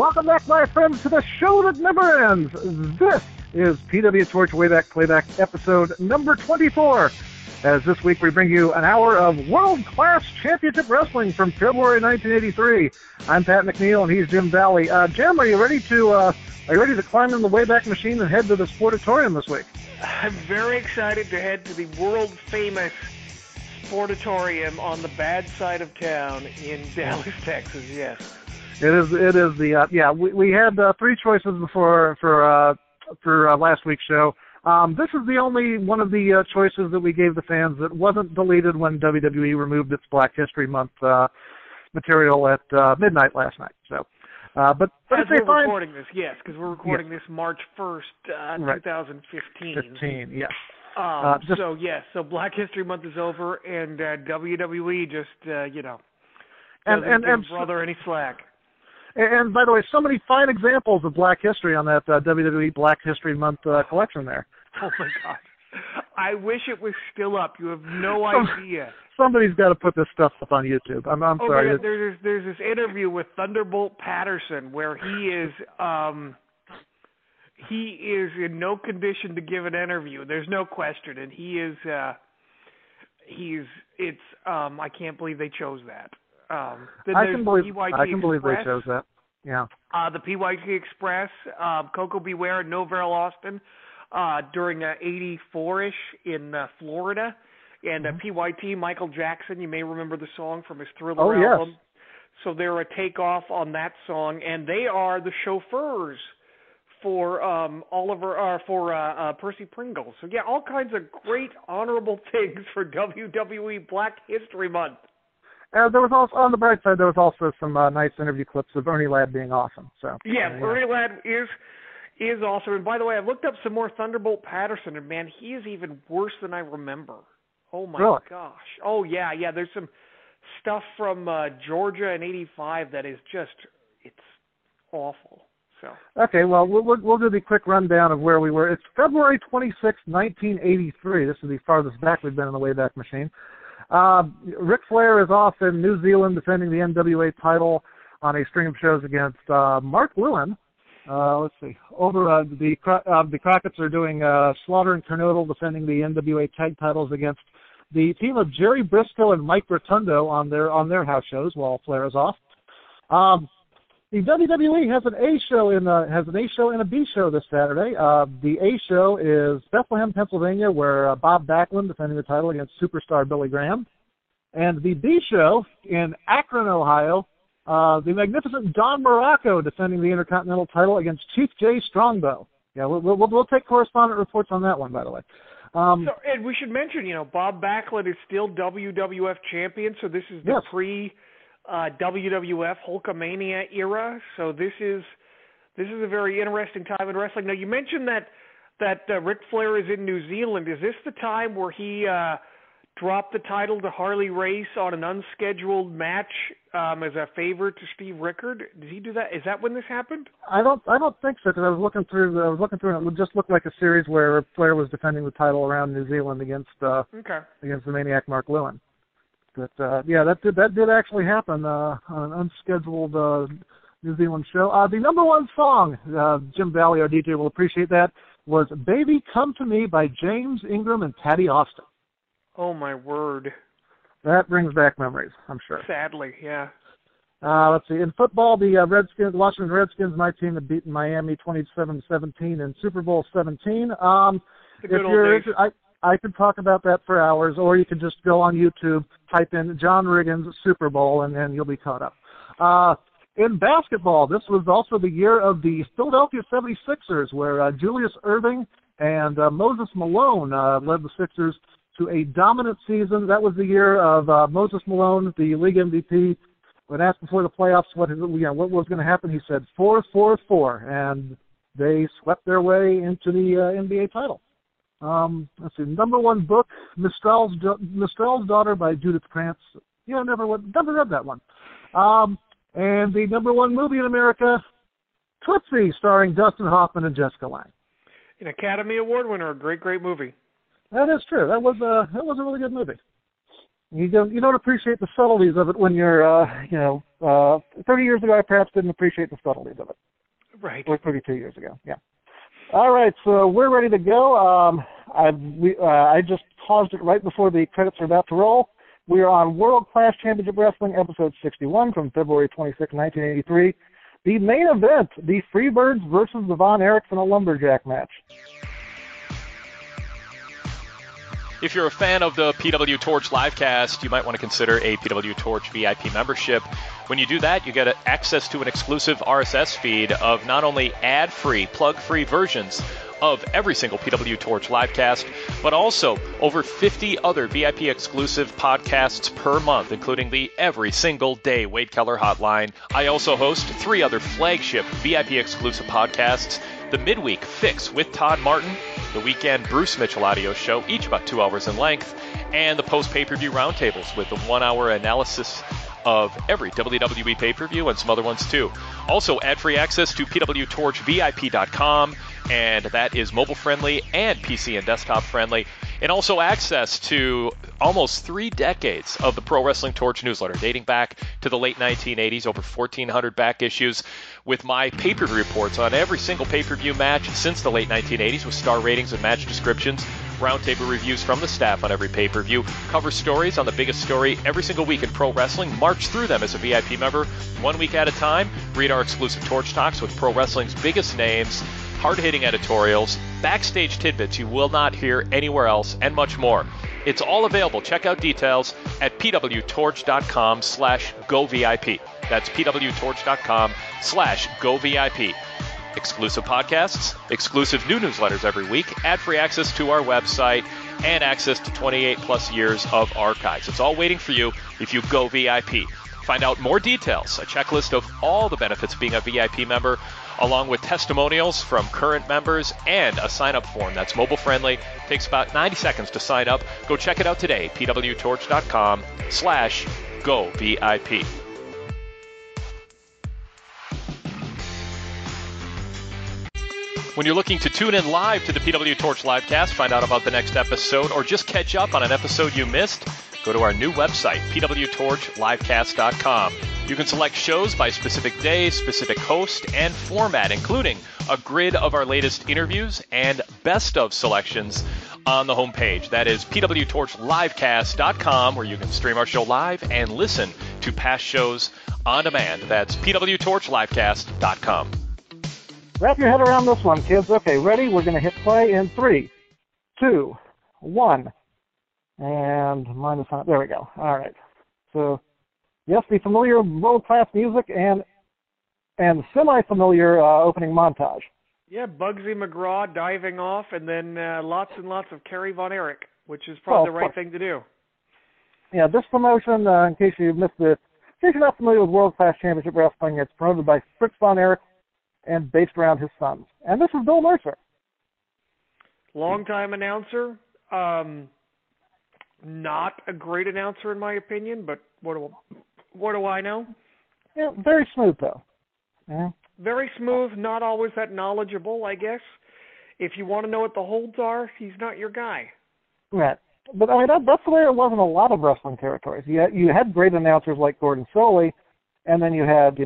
Welcome back, my friends, to the show that never ends. This is PW Torch Wayback Playback episode number 24. As this week we bring you an hour of world-class championship wrestling from February 1983. I'm Pat McNeil and he's Jim Valley. Jim, are you ready to climb in the Wayback Machine and head to the Sportatorium this week? I'm very excited to head to the world-famous Sportatorium on the bad side of town in Dallas, Texas. Yes. It is the we had three choices for last week's show. This is the only one of the choices that we gave the fans that wasn't deleted when WWE removed its Black History Month material at midnight last night. So, but as we're recording this, yes, because we're recording this March 1st, 2015. 15, yes. So Black History Month is over, and WWE just doesn't give brother any slack. And by the way, so many fine examples of Black History on that WWE Black History Month collection there. Oh my God! I wish it was still up. You have no idea. Somebody's got to put this stuff up on YouTube. I'm sorry. God, there's this interview with Thunderbolt Patterson where he is in no condition to give an interview. There's no question, and I can't believe they chose that. I can believe they chose that. Yeah. The PYT Express, Coco Beware, and Novell Austin during 84-ish in Florida. And PYT, Michael Jackson, you may remember the song from his Thriller album. Yes. So they're a takeoff on that song, and they are the chauffeurs for Percy Pringle. So yeah, all kinds of great honorable things for WWE Black History Month. There was also, on the bright side, there was also some nice interview clips of Ernie Ladd being awesome. So yeah, Ernie Ladd is awesome. And by the way, I looked up some more Thunderbolt Patterson, and man, he is even worse than I remember. Oh my gosh. Oh yeah. There's some stuff from Georgia in '85 that is just it's awful. So okay, well we'll do the quick rundown of where we were. It's February 26, 1983. This is the farthest back we've been in the Wayback Machine. Ric Flair is off in New Zealand defending the NWA title on a string of shows against Mark Lewin. Let's see. Over the Crockett's are doing Slaughter and Kernodle defending the NWA tag titles against the team of Jerry Briscoe and Mike Rotundo on their house shows while Flair is off. The WWE has an A show and a B show this Saturday. The A show is Bethlehem, Pennsylvania, where Bob Backlund defending the title against superstar Billy Graham. And the B show in Akron, Ohio, the magnificent Don Morocco defending the Intercontinental title against Chief Jay Strongbow. Yeah, we'll take correspondent reports on that one, by the way. And we should mention, Bob Backlund is still WWF champion, so this is the WWF Hulkamania era. So this is a very interesting time in wrestling. Now you mentioned that Ric Flair is in New Zealand. Is this the time where he dropped the title to Harley Race on an unscheduled match as a favor to Steve Rickard? Did he do that? Is that when this happened? I don't think so, because I was looking through and it just looked like a series where Flair was defending the title around New Zealand against the Maniac Mark Lewin. But that did actually happen on an unscheduled New Zealand show. The number one song, Jim Valley, our DJ, will appreciate that, was "Baby Come to Me" by James Ingram and Patty Austin. Oh my word! That brings back memories, I'm sure. Sadly, yeah. Let's see. In football, the Washington Redskins, my team, had beaten Miami 27-17 in Super Bowl 17. I could talk about that for hours, or you can just go on YouTube, type in John Riggins Super Bowl, and then you'll be caught up. In basketball, this was also the year of the Philadelphia 76ers, where Julius Erving and Moses Malone led the Sixers to a dominant season. That was the year of Moses Malone, the league MVP. When asked before the playoffs what was going to happen, he said 4-4-4, and they swept their way into the NBA title. Let's see, number one book, Mistral's Daughter by Judith Krantz. Never read that one. And the number one movie in America, Tootsie, starring Dustin Hoffman and Jessica Lange. An Academy Award winner, a great movie. That is true. That was a really good movie. You don't appreciate the subtleties of it when you're 30 years ago, I perhaps didn't appreciate the subtleties of it. Right. Or 32 years ago, yeah. All right, so we're ready to go. I just paused it right before the credits are about to roll. We are on World Class Championship Wrestling, episode 61 from February 26, 1983. The main event, the Freebirds versus the Von Erichs in a lumberjack match. If you're a fan of the PW Torch livecast, you might want to consider a PW Torch VIP membership. When you do that, you get access to an exclusive RSS feed of not only ad-free, plug-free versions of every single PW Torch livecast, but also over 50 other VIP exclusive podcasts per month, including the Every Single Day Wade Keller Hotline. I also host 3 other flagship VIP exclusive podcasts: the Midweek Fix with Todd Martin, the Weekend Bruce Mitchell audio show, each about 2 hours in length, and the post-pay-per-view roundtables with the 1-hour analysis of every WWE pay-per-view and some other ones too. Also, ad-free access to PWTorchVIP.com, and that is mobile-friendly and PC and desktop-friendly. And also access to almost 3 decades of the Pro Wrestling Torch newsletter, dating back to the late 1980s, over 1,400 back issues, with my pay-per-view reports on every single pay-per-view match since the late 1980s, with star ratings and match descriptions, roundtable reviews from the staff on every pay-per-view, cover stories on the biggest story every single week in pro wrestling, march through them as a VIP member 1 week at a time, read our exclusive Torch Talks with pro wrestling's biggest names, hard-hitting editorials, backstage tidbits you will not hear anywhere else, and much more. It's all available. Check out details at pwtorch.com/govip. That's pwtorch.com/govip. Exclusive podcasts, exclusive new newsletters every week, ad-free access to our website, and access to 28-plus years of archives. It's all waiting for you if you go VIP. Find out more details, a checklist of all the benefits of being a VIP member, along with testimonials from current members and a sign-up form that's mobile-friendly. Takes about 90 seconds to sign up. Go check it out today, pwtorch.com/govip. When you're looking to tune in live to the PW Torch livecast, find out about the next episode, or just catch up on an episode you missed, go to our new website, pwtorchlivecast.com. You can select shows by specific day, specific host, and format, including a grid of our latest interviews and best of selections on the homepage. That is pwtorchlivecast.com, where you can stream our show live and listen to past shows on demand. That's pwtorchlivecast.com. Wrap your head around this one, kids. Okay, ready? We're going to hit play in 3, 2, 1. And minus on. There we go. All right. So, yes, the familiar world-class music and semi-familiar opening montage. Yeah, Bugsy McGraw diving off, and then lots and lots of Kerry Von Erich, which is probably the right thing to do. Yeah, this promotion, in case you missed it, in case you're not familiar with World Class Championship Wrestling, it's promoted by Fritz Von Erich and based around his sons. And this is Bill Mercer. Longtime announcer. Not a great announcer in my opinion, but what do I know? Yeah, very smooth though. Yeah. Very smooth, not always that knowledgeable, I guess. If you want to know what the holds are, he's not your guy. Right. But I mean, that's the way it was in a lot of wrestling territories. You had great announcers like Gordon Soley, and then you had,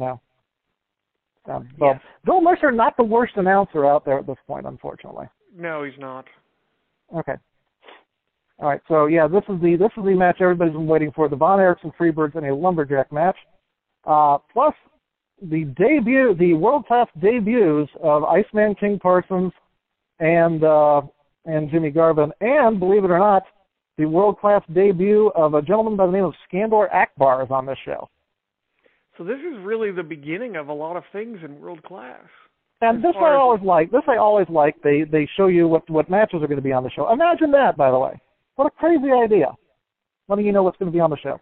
yes. Bill Mercer, not the worst announcer out there at this point, unfortunately. No, he's not. Okay. All right, so yeah, this is the match everybody's been waiting for: the Von Erichs and Freebirds in a lumberjack match. Plus the world-class debuts of Iceman King Parsons and Jimmy Garvin, and believe it or not, the world-class debut of a gentleman by the name of Skandor Akbar is on this show. So this is really the beginning of a lot of things in world class. And this I always like. They show you what matches are going to be on the show. Imagine that, by the way. What a crazy idea. Letting you know what's going to be on the show.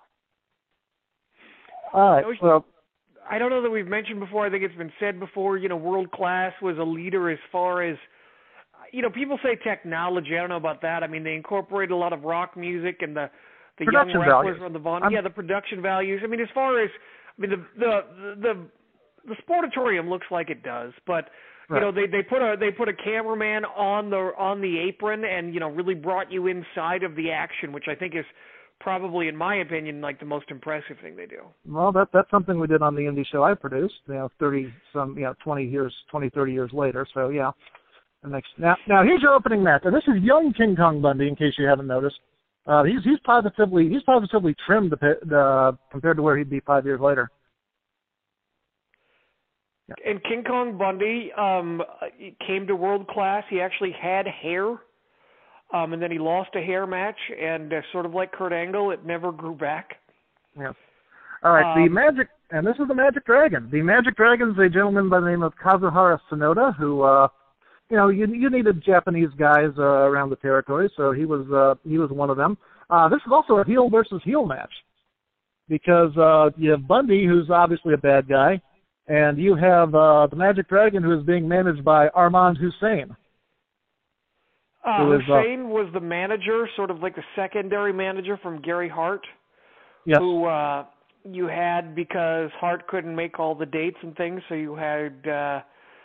All right, so I don't know that we've mentioned before. I think it's been said before. World Class was a leader as far as, people say technology. I don't know about that. I mean, they incorporated a lot of rock music and the young wrestlers on the Von. Yeah, the production values. I mean, as far as the Sportatorium looks like it does, but right. They put a cameraman on the apron and really brought you inside of the action, which I think is probably, in my opinion, like the most impressive thing they do. Well, that's something we did on the indie show I produced, 30 years later. So yeah. Now here's your opening match. And this is young King Kong Bundy, in case you haven't noticed. He's positively trimmed compared to where he'd be 5 years later. Yeah. And King Kong Bundy came to World Class. He actually had hair, and then he lost a hair match, and sort of like Kurt Angle, it never grew back. Yeah. All right, the Magic, and this is the Magic Dragon. The Magic Dragon's a gentleman by the name of Kazuhara Sonoda, who, you needed Japanese guys around the territory, so he was one of them. This is also a heel versus heel match, because you have Bundy, who's obviously a bad guy, and you have the Magic Dragon, who is being managed by Armand Hussein. Hussein was the manager, sort of like the secondary manager from Gary Hart, yes. Who you had because Hart couldn't make all the dates and things, so you had, the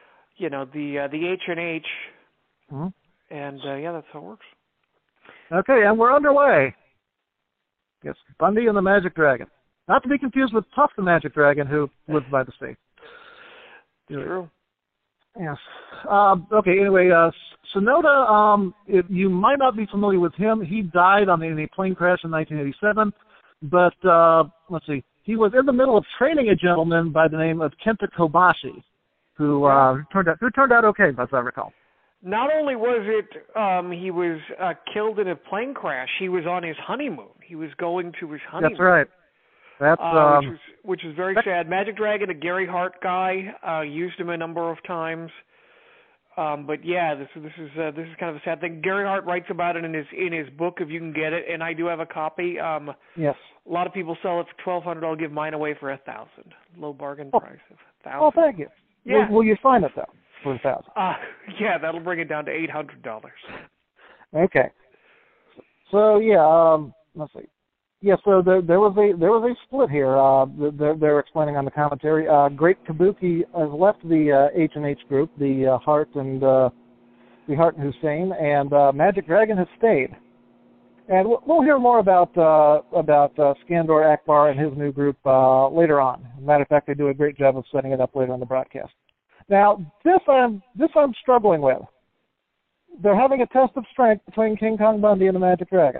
H&H, mm-hmm. and that's how it works. Okay, and we're underway. Yes, Bundy and the Magic Dragon. Not to be confused with Puff the Magic Dragon, who lives by the sea. True. Yes. Okay, anyway, Sonoda, you might not be familiar with him. He died in a plane crash in 1987, but let's see. He was in the middle of training a gentleman by the name of Kenta Kobashi, who turned out okay, as I recall. Not only was it he was killed in a plane crash, he was on his honeymoon. He was going to his honeymoon. That's right. That's which is very sad. Magic Dragon, a Gary Hart guy, used him a number of times. But yeah, this is kind of a sad thing. Gary Hart writes about it in his book, if you can get it, and I do have a copy. Yes. A lot of people sell it for $1,200. I'll give mine away for $1,000. Low bargain price of $1,000. Oh, thank you. Yeah. Will you sign it though for $1,000? Yeah, that'll bring it down to $800. Okay. So yeah, let's see. Yeah, so there was a split here. They're explaining on the commentary. Great Kabuki has left the H&H group, the Hart and Hussein, and Magic Dragon has stayed. And we'll hear more about Skandor Akbar and his new group later on. As a matter of fact, they do a great job of setting it up later in the broadcast. Now, this I'm struggling with. They're having a test of strength between King Kong Bundy and the Magic Dragon.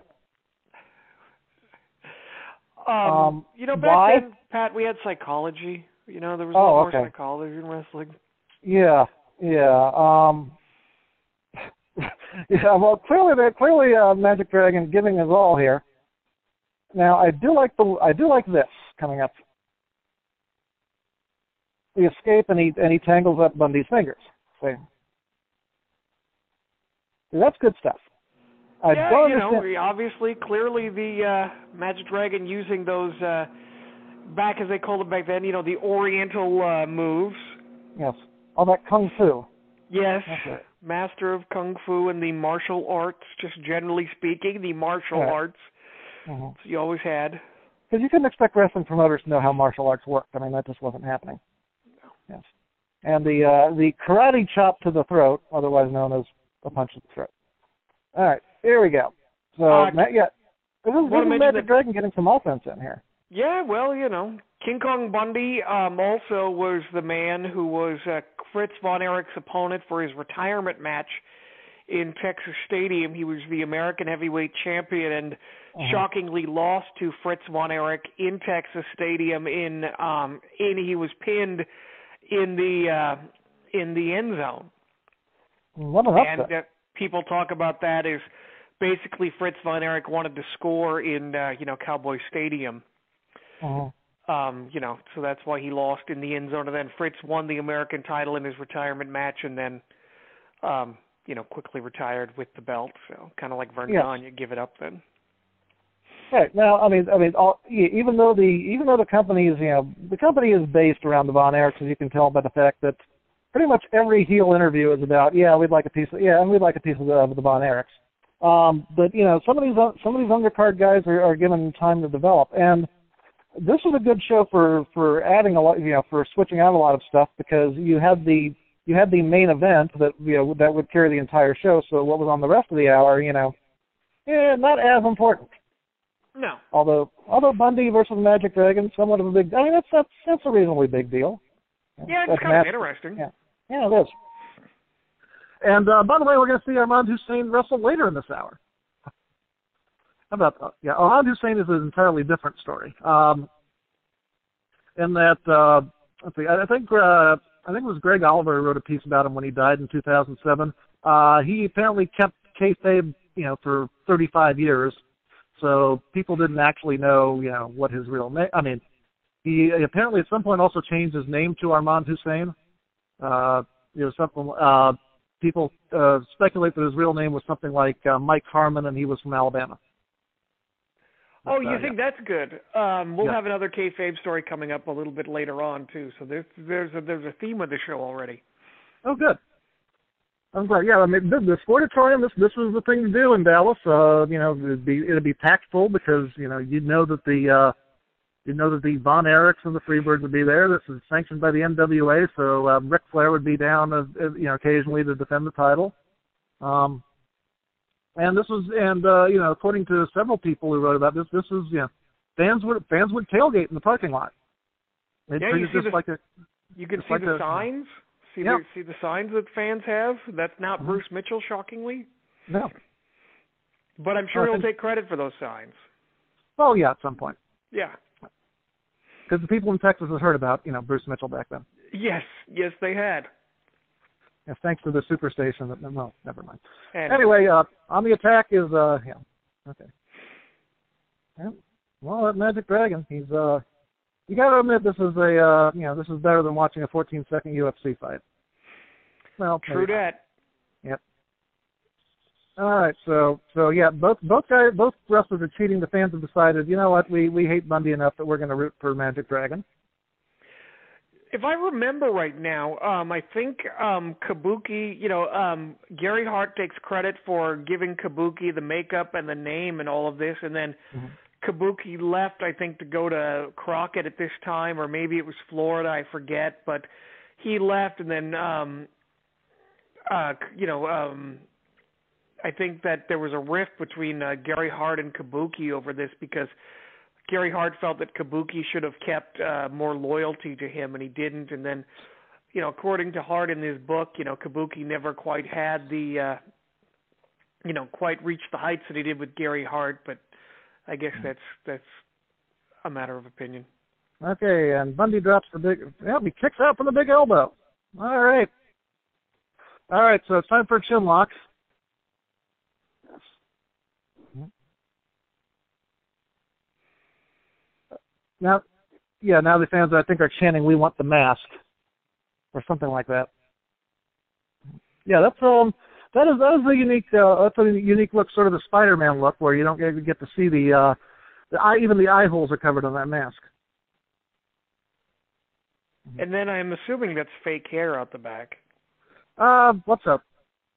Back then, Pat, we had psychology. There was a lot more psychology in wrestling. Yeah. Yeah, well, clearly, Magic Dragon giving his all here. Now, I do like this coming up. The escape, and he tangles up Bundy's fingers. See, that's good stuff. Obviously, clearly the Magic Dragon using those, back as they called it back then, the Oriental moves. Yes, all that Kung Fu. Yes, master of Kung Fu and the martial arts, just generally speaking, the martial arts. Mm-hmm. So you always had. Because you couldn't expect wrestling promoters to know how martial arts worked. I mean, that just wasn't happening. No. Yes. And the karate chop to the throat, otherwise known as a punch to the throat. All right, here we go. So, this is Magic Dragon getting some offense in here. Yeah, well, King Kong Bundy also was the man who was Fritz Von Erich's opponent for his retirement match in Texas Stadium. He was the American heavyweight champion and shockingly lost to Fritz Von Erich in Texas Stadium. He was pinned in the end zone. What an upset. People talk about that as basically Fritz Von Erich wanted to score in, Cowboy Stadium. Uh-huh. So that's why he lost in the end zone. And then Fritz won the American title in his retirement match and then, quickly retired with the belt. So kind of like Verne Gagne, give it up then. Right. Now, even though the company is, the company is based around the Von Erichs, as you can tell by the fact that pretty much every heel interview is about, we'd like a piece of the Von Erichs. But some of these undercard guys are given time to develop, and this was a good show for adding a lot, for switching out a lot of stuff, because you had the main event that would carry the entire show. So what was on the rest of the hour, not as important. No. Although Bundy versus Magic Dragon, somewhat of a big. I mean, that's a reasonably big deal. Yeah, it's kind of interesting. Yeah, it is. And by the way, we're going to see Armand Hussein wrestle later in this hour. How about that? Yeah, Armand Hussein is an entirely different story. In that, let's see, I think it was Greg Oliver who wrote a piece about him when he died in 2007. He apparently kept kayfabe, for 35 years, so people didn't actually know, what his real name. I mean, he apparently at some point also changed his name to Armand Hussein. People speculate that his real name was something like Mike Harmon, and he was from Alabama. Oh, you think that's good? We'll have another kayfabe story coming up a little bit later on too. So there's a theme of the show already. Oh, good. I'm glad. Yeah, I mean, the Sportatorium. This was the thing to do in Dallas. It'd be packed full because you'd know that the Von Erichs and the Freebirds would be there. This is sanctioned by the NWA, so Ric Flair would be down, occasionally to defend the title. And this was, according to several people who wrote about this, fans would tailgate in the parking lot. You can see the signs. See the signs that fans have. That's not Bruce Mitchell, shockingly. No. But I'm sure he'll take credit for those signs. Oh yeah, at some point. Yeah. Because the people in Texas had heard about Bruce Mitchell back then. Yes, they had. Yes, thanks to the superstation. No, never mind. Anyway, on the attack is okay. Yeah. Well, that Magic Dragon, he's you got to admit this is this is better than watching a 14-second UFC fight. Well, true that. Yep. All right, so yeah, both wrestlers are cheating. The fans have decided, you know what, we hate Bundy enough that we're going to root for Magic Dragon. If I remember right now, I think Kabuki, Gary Hart takes credit for giving Kabuki the makeup and the name and all of this, and then Kabuki left, I think, to go to Crockett at this time, or maybe it was Florida, I forget, but he left, and then, I think that there was a rift between Gary Hart and Kabuki over this because Gary Hart felt that Kabuki should have kept more loyalty to him, and he didn't. And then, according to Hart in his book, Kabuki never quite had the, quite reached the heights that he did with Gary Hart. But I guess that's a matter of opinion. Okay, and Bundy drops he kicks out from the big elbow. All right, so it's time for chin locks. Now the fans, I think, are chanting, "We want the mask," or something like that. Yeah, that is a unique look, sort of the Spider-Man look, where you don't get to see the eye, even the eye holes are covered on that mask. And then I'm assuming that's fake hair out the back. What's up?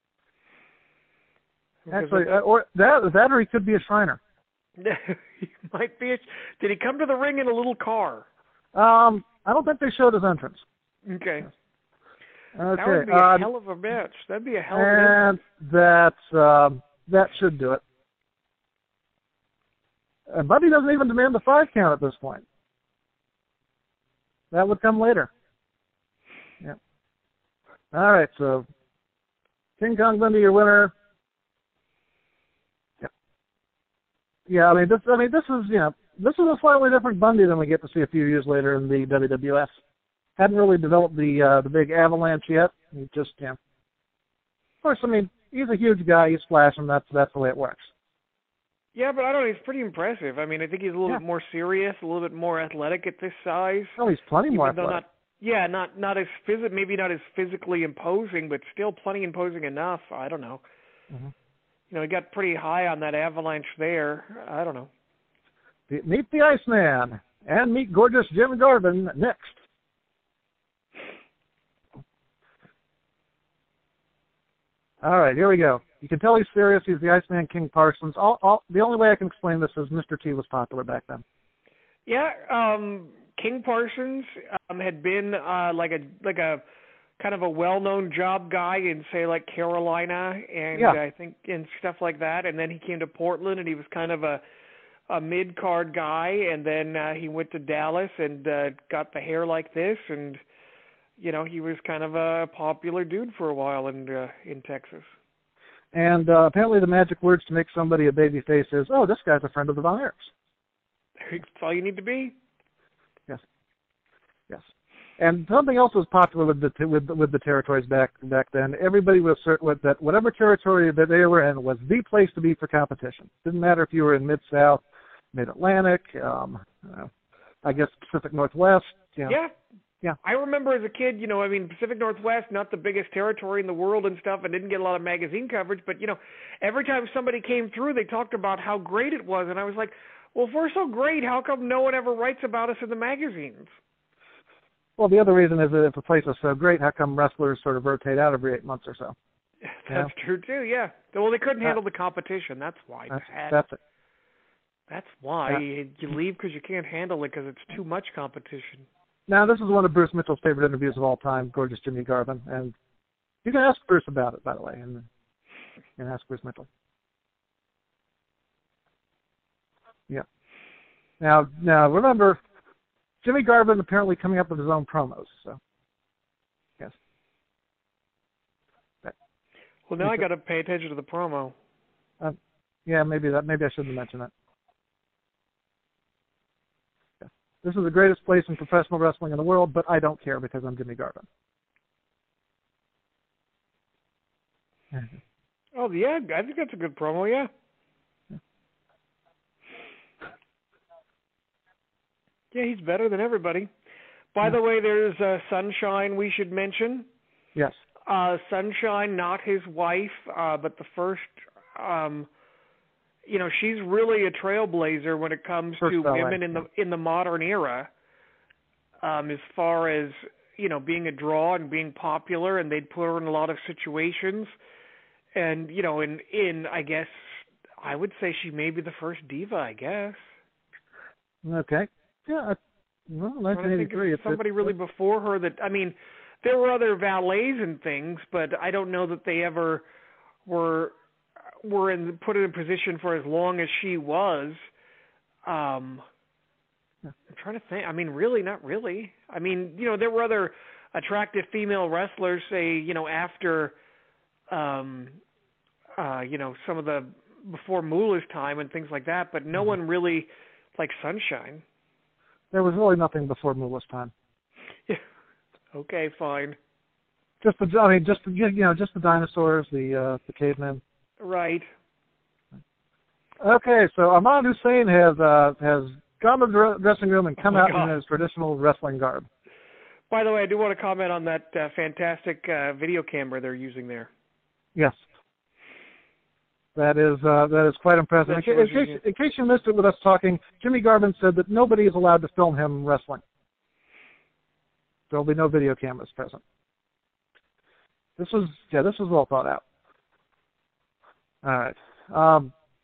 Actually, or he could be a Shriner. He might be. Did he come to the ring in a little car? I don't think they showed his entrance. Okay. That would be a hell of a match. That'd be a hell of a match. And that should do it. And Bundy doesn't even demand the 5 count at this point. That would come later. Yeah. All right, so King Kong Bundy, your winner. Yeah, this is a slightly different Bundy than we get to see a few years later in the WWF. Hadn't really developed the big avalanche yet. He just, Of course, he's a huge guy. He's flashing. That's the way it works. Yeah, but I don't know. He's pretty impressive. I think he's a little bit more serious, a little bit more athletic at this size. Oh, he's plenty more athletic. Not as maybe not as physically imposing, but still plenty imposing enough. I don't know. Mm-hmm. He got pretty high on that avalanche there. I don't know. Meet the Iceman and meet gorgeous Jim Garvin next. All right, here we go. You can tell he's serious. He's the Iceman King Parsons. The only way I can explain this is Mr. T was popular back then. Yeah, King Parsons had been like a kind of a well-known job guy in, say, like Carolina and I think and stuff like that. And then he came to Portland, and he was kind of a a mid-card guy, and then he went to Dallas and got the hair like this, and he was kind of a popular dude for a while in Texas. And apparently the magic words to make somebody a babyface is, "Oh, this guy's a friend of the Von Erichs." That's all you need to be. Yes. Yes. And something else was popular with the territories back then. Everybody was certain that whatever territory that they were in was the place to be for competition. Didn't matter if you were in Mid-South, Mid-Atlantic, I guess Pacific Northwest. Yeah. Yeah. I remember as a kid, Pacific Northwest, not the biggest territory in the world and stuff, and didn't get a lot of magazine coverage, but, every time somebody came through, they talked about how great it was, and I was like, well, if we're so great, how come no one ever writes about us in the magazines? Well, the other reason is that if a place is so great, how come wrestlers sort of rotate out every 8 months or so? That's true, too, yeah. Well, they couldn't handle the competition. That's why. That's it. That's why. You leave because you can't handle it because it's too much competition. Now, this is one of Bruce Mitchell's favorite interviews of all time, Gorgeous Jimmy Garvin. And you can ask Bruce about it, by the way, and you can ask Bruce Mitchell. Yeah. Now, remember, Jimmy Garvin apparently coming up with his own promos, so yes. Well, now I got to pay attention to the promo. Yeah, maybe I shouldn't mention that. Yeah. This is the greatest place in professional wrestling in the world, but I don't care because I'm Jimmy Garvin. Oh yeah, I think that's a good promo. Yeah. Yeah, he's better than everybody. By the way, there's Sunshine we should mention. Yes. Sunshine, not his wife, but the first, she's really a trailblazer when it comes to women in the modern era, as far as, being a draw and being popular, and they'd put her in a lot of situations. And, in I guess, I would say she may be the first diva, I guess. Okay. Yeah, 1983. It's somebody really before her that, there were other valets and things, but I don't know that they ever were put in a position for as long as she was. I'm trying to think. Really, not really. There were other attractive female wrestlers, say, after, some of the before Moolah's time and things like that, but no one really like Sunshine. There was really nothing before Moolah's time. Yeah. Okay, fine. Just the dinosaurs, the cavemen. Right. Okay, so Armand Hussein has gone to the dressing room and come out in his traditional wrestling garb. By the way, I do want to comment on that fantastic video camera they're using there. Yes. That is quite impressive. In case you missed it with us talking, Jimmy Garvin said that nobody is allowed to film him wrestling. There will be no video cameras present. This was well thought out. All right.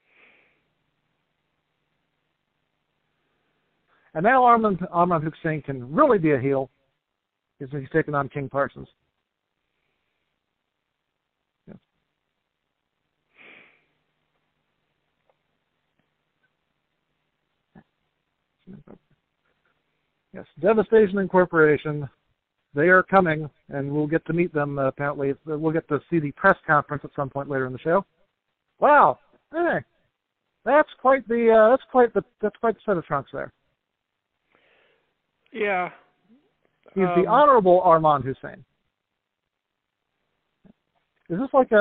And now Armand Hussein can really be a heel. He's taking on King Parsons. Yes, Devastation Incorporation. They are coming, and we'll get to meet them. Apparently, we'll get to see the press conference at some point later in the show. Wow, hey, that's quite the set of trunks there. Yeah, he's the Honorable Armand Hussein. Is this like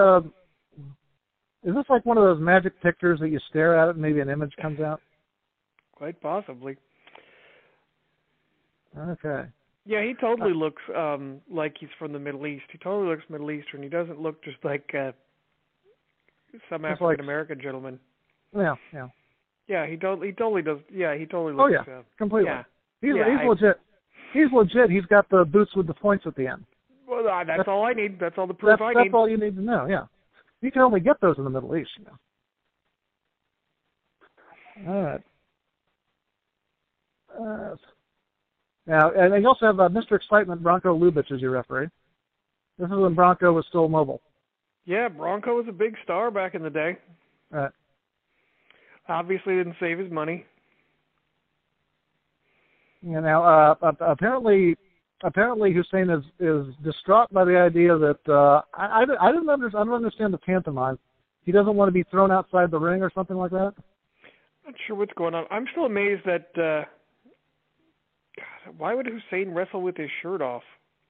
one of those magic pictures that you stare at it and maybe an image comes out? Quite possibly. Okay. Yeah, he totally looks like he's from the Middle East. He totally looks Middle Eastern. He doesn't look just like some African American gentleman. Yeah. Yeah, he totally does. Yeah, he totally looks. Oh yeah, completely. Yeah. He's legit. He's legit. He's got the boots with the points at the end. Well, that's all I need. That's all the proof I need. That's all you need to know. Yeah, you can only get those in the Middle East. All right. Now, and you also have Mr. Excitement, Bronco Lubitsch, as your referee. This is when Bronco was still mobile. Yeah, Bronco was a big star back in the day. Right. Obviously didn't save his money. You know, apparently Hussein is distraught by the idea that I don't understand the pantomime. He doesn't want to be thrown outside the ring or something like that. Not sure what's going on. I'm still amazed that. God, why would Hussein wrestle with his shirt off?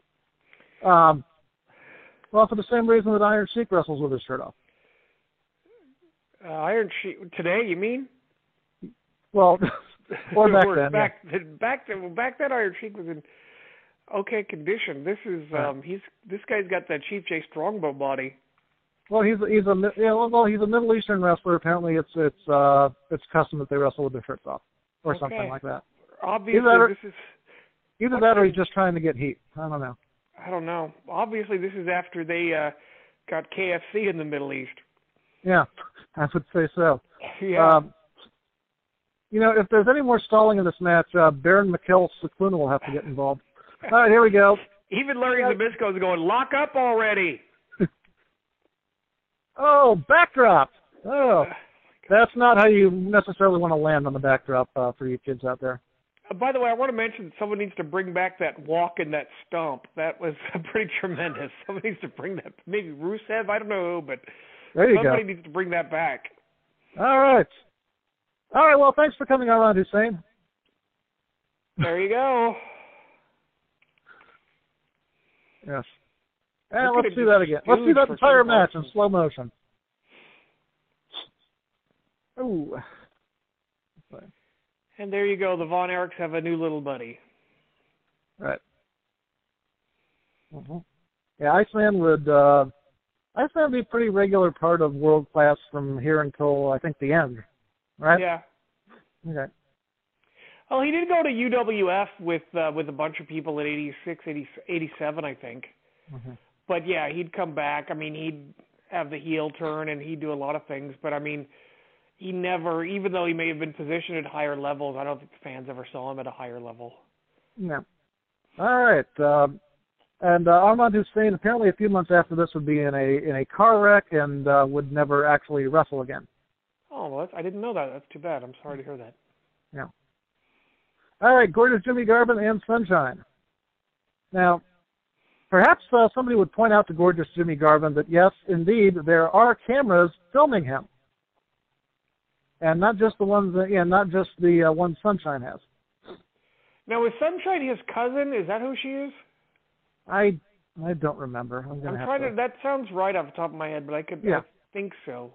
Well, for the same reason that Iron Sheik wrestles with his shirt off. Iron Sheik today, you mean? Well, or back then. Back then, Iron Sheik was in okay condition. This is this guy's got that Chief Jay Strongbow body. Well, he's a Middle Eastern wrestler. Apparently, it's custom that they wrestle with their shirts off, or something like that. Obviously, either that or he's just trying to get heat. I don't know. Obviously, this is after they got KFC in the Middle East. Yeah, I would say so. Yeah. You know, if there's any more stalling in this match, Baron Mikhail Cicluna will have to get involved. All right, here we go. Even Larry Zbyszko is going, lock up already. Oh, backdrop. Oh, that's not how you necessarily want to land on the backdrop for you kids out there. By the way, I want to mention that someone needs to bring back that walk and that stomp. That was pretty tremendous. Someone needs to bring that. Maybe Rusev, I don't know, but somebody needs to bring that back. All right. Well, thanks for coming on, Hussein. There you go. Yes. And let's do that again. Let's do that entire match in slow motion. Ooh. And there you go. The Von Erichs have a new little buddy. Right. Mm-hmm. Yeah, Iceman would be a pretty regular part of World Class from here until, I think, the end. Right? Yeah. Okay. Well, he did go to UWF with a bunch of people in 86, 87, I think. Mm-hmm. But, yeah, he'd come back. I mean, he'd have the heel turn, and he'd do a lot of things. But, I mean, he never, even though he may have been positioned at higher levels, I don't think the fans ever saw him at a higher level. No. All right. And Armand Hussein, apparently a few months after this, would be in a car wreck and would never actually wrestle again. Oh, well, I didn't know that. That's too bad. I'm sorry to hear that. Yeah. All right, Gorgeous Jimmy Garvin and Sunshine. Now, perhaps somebody would point out to Gorgeous Jimmy Garvin that, yes, indeed, there are cameras filming him. And not just the ones one Sunshine has. Now, is Sunshine his cousin? Is that who she is? I don't remember. That sounds right off the top of my head, but I think so.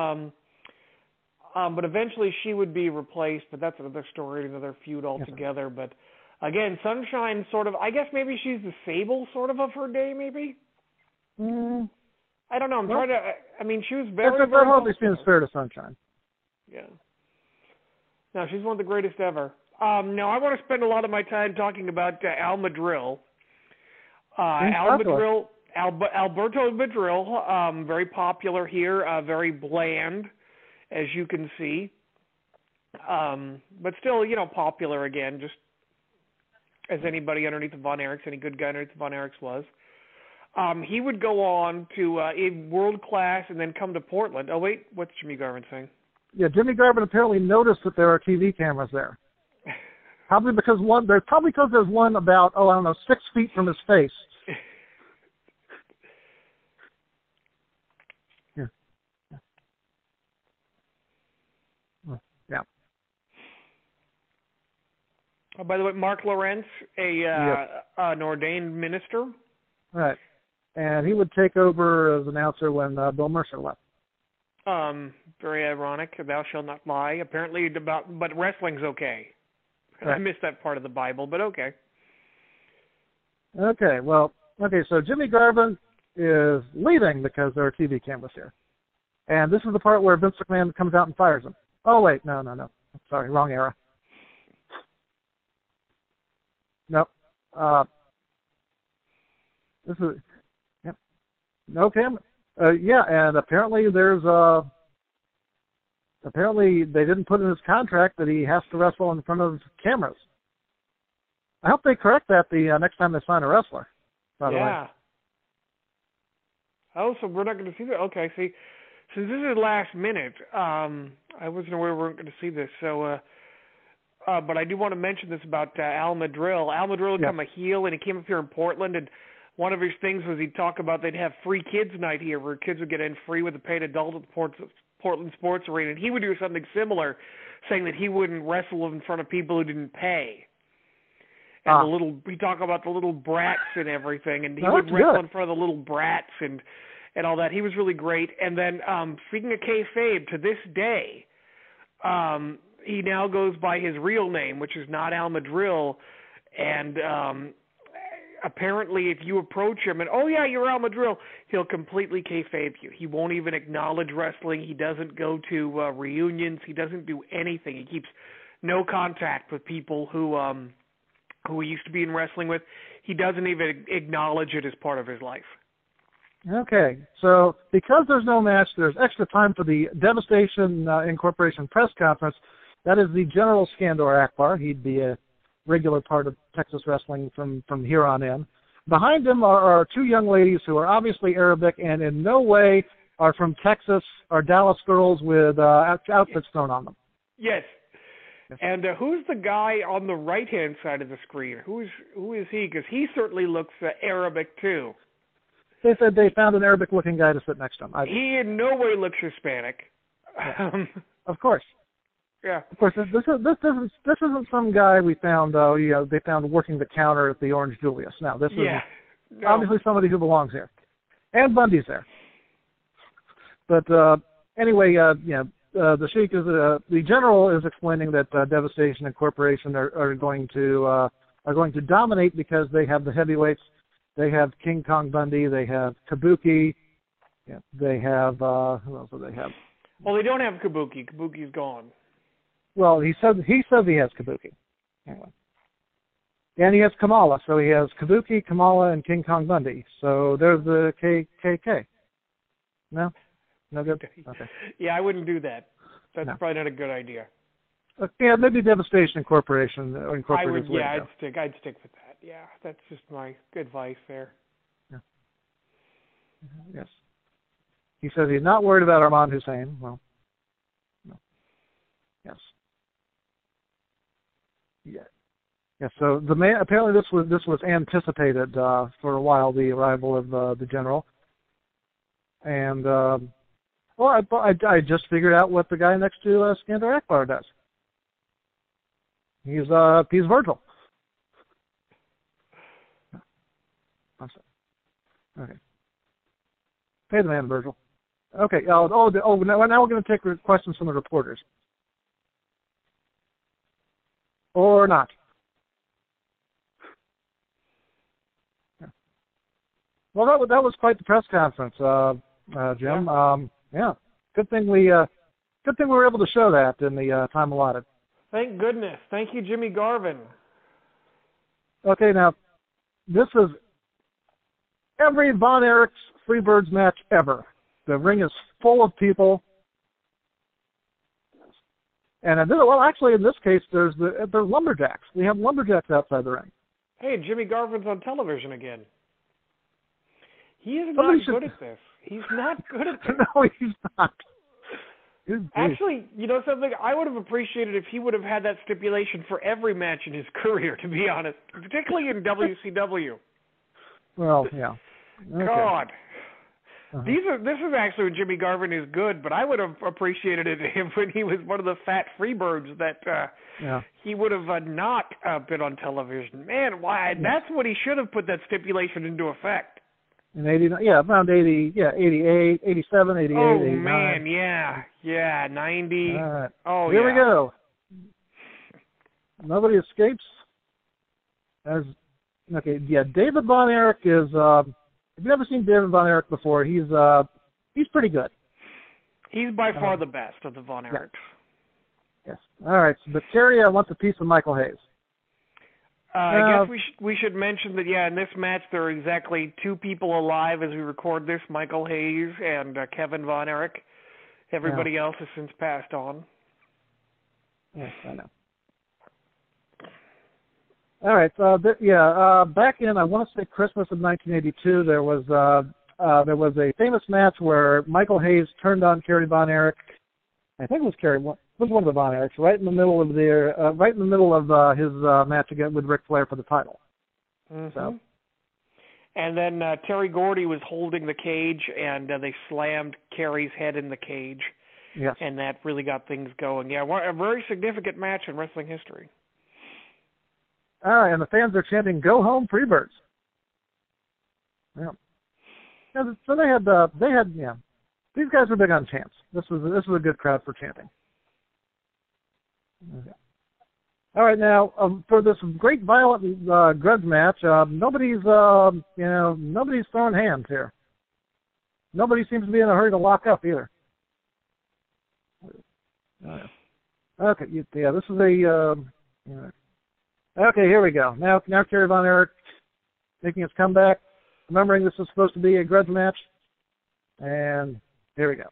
But eventually she would be replaced, but that's another story, another feud altogether. Yes. But again, Sunshine sort of, I guess maybe she's the Sable sort of her day, maybe? I don't know. She was very, very hardly seems fair to Sunshine. Yeah. No, she's one of the greatest ever. Now, I want to spend a lot of my time talking about Al Madril. Alberto Madril, very popular here, very bland, as you can see. But still, popular again, just as anybody underneath the Von Erichs, any good guy underneath the Von Erichs was. He would go on to World Class and then come to Portland. Oh, wait, what's Jimmy Garvin saying? Yeah, Jimmy Garvin apparently noticed that there are TV cameras there. Probably because there's one about, 6 feet from his face. Yeah. Oh, by the way, Mark Lawrence, an ordained minister. Right. And he would take over as announcer when Bill Mercer left. Very ironic. Thou shalt not lie. Apparently, but wrestling's okay. Right. I missed that part of the Bible, but okay. Okay, so Jimmy Garvin is leaving because there are TV cameras here. And this is the part where Vince McMahon comes out and fires him. Oh, wait, no. Sorry, wrong era. Nope. This is, yep. No camera. And apparently apparently they didn't put in his contract that he has to wrestle in front of cameras. I hope they correct that the next time they sign a wrestler, by the way. Oh, so we're not going to see that? Okay, see. since this is last minute, I wasn't aware we weren't going to see this. So, but I do want to mention this about Al Madril. Al Madril had become a heel, and he came up here in Portland, and one of his things was he'd talk about they'd have free kids night here, where kids would get in free with a paid adult at the Portland Sports Arena, and he would do something similar, saying that he wouldn't wrestle in front of people who didn't pay. And he talked about the little brats and everything, and he would wrestle in front of the little brats and all that. He was really great. And then, speaking of kayfabe, to this day, he now goes by his real name, which is not Al Madril. And apparently, if you approach him and, oh yeah, you're Al Madril, he'll completely kayfabe you. He won't even acknowledge wrestling. He doesn't go to reunions. He doesn't do anything. He keeps no contact with people who he used to be in wrestling with. He doesn't even acknowledge it as part of his life. Okay, so because there's no match, there's extra time for the Devastation Incorporation press conference. That is the General Skandor Akbar. He'd be a regular part of Texas wrestling from here on in. Behind him are two young ladies who are obviously Arabic and in no way are from Texas or Dallas girls with outfits thrown on them. Yes. And who's the guy on the right-hand side of the screen? Who is he? Because he certainly looks Arabic, too. They said they found an Arabic-looking guy to sit next to him. He in no way looks Hispanic. Yeah. Of course. Yeah. Of course, this isn't some guy we found. They found working the counter at the Orange Julius. Now this is obviously somebody who belongs here, and Bundy's there. But anyway, the Sheik is the general is explaining that Devastation Incorporation are going to dominate because they have the heavyweights. They have King Kong Bundy. They have Kabuki. Yeah, they have who else do they have? Well, they don't have Kabuki. Kabuki's gone. Well, he said he has Kabuki. Anyway. And he has Kamala. So he has Kabuki, Kamala, and King Kong Bundy. So there's the KKK. No? No good? Okay. Yeah, I wouldn't do that. That's probably not a good idea. Yeah, maybe Devastation Incorporation. I would, I'd stick with that. Yeah, that's just my advice there. Yeah. Yes. He says he's not worried about Armand Hussein. Well, no. Yes. Yeah. Yeah. So apparently this was anticipated for a while, the arrival of the general, and I just figured out what the guy next to Skandor Akbar does. He's Virgil. Okay. Pay the man, Virgil. Okay. Now we're going to take questions from the reporters. Or not. Yeah. Well, that was quite the press conference, Jim. Yeah. Good thing we were able to show that in the time allotted. Thank goodness. Thank you, Jimmy Garvin. Okay, now this is every Von Erich's Freebirds match ever. The ring is full of people. And actually, in this case, there's lumberjacks. We have lumberjacks outside the ring. Hey, Jimmy Garvin's on television again. He is not good at this. He's not good at this. No, he's not. Actually, you know something? I would have appreciated if he would have had that stipulation for every match in his career, to be honest, particularly in WCW. Well, yeah. Okay. God. Uh-huh. This is actually when Jimmy Garvin is good, but I would have appreciated it when he was one of the fat Freebirds that he would have not been on television. Man, why? Yeah. That's what he should have put that stipulation into effect. In 89, around 80, 88, 87, 88, oh, 89. Man, yeah, 90. All right. Oh, here we go. Nobody escapes. David Von Erich is. If you've never seen David Von Erich before, he's pretty good. He's by far the best of the Von Erichs. Yes. All right, but Terry wants a piece of Michael Hayes. I guess we should mention that, in this match there are exactly two people alive as we record this, Michael Hayes and Kevin Von Erich. Everybody else has since passed on. Yes, I know. All right, back in, I want to say Christmas of 1982, there was there was a famous match where Michael Hayes turned on Kerry Von Erich. I think it was Kerry. It was one of the Von Erichs, right in the middle of his match again with Ric Flair for the title. Mm-hmm. So. And then Terry Gordy was holding the cage, and they slammed Kerry's head in the cage. Yes. And that really got things going. Yeah, a very significant match in wrestling history. All right, and the fans are chanting, "Go home, Freebirds." Yeah. So they had, these guys were big on chants. This was a good crowd for chanting. Okay. All right, now for this great violent grudge match, nobody's throwing hands here. Nobody seems to be in a hurry to lock up either. Okay, this is a. Okay, here we go. Now Kerry Von Erich making his comeback. Remembering this was supposed to be a grudge match, and here we go.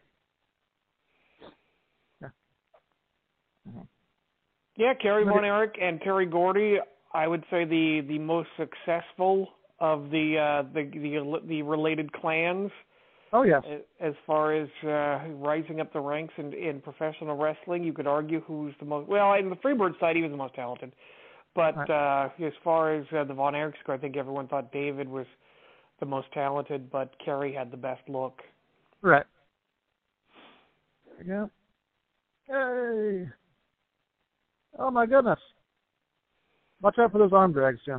Yeah, Kerry Von Erich and Terry Gordy, I would say the most successful of the related clans. Oh yes. As far as rising up the ranks in professional wrestling, you could argue who's the most. Well, in the Freebird side, he was the most talented. But right. As far as the Von Erichs go, I think everyone thought David was the most talented, but Kerry had the best look. Right. There we go. Hey. Oh, my goodness. Watch out for those arm drags, Jim.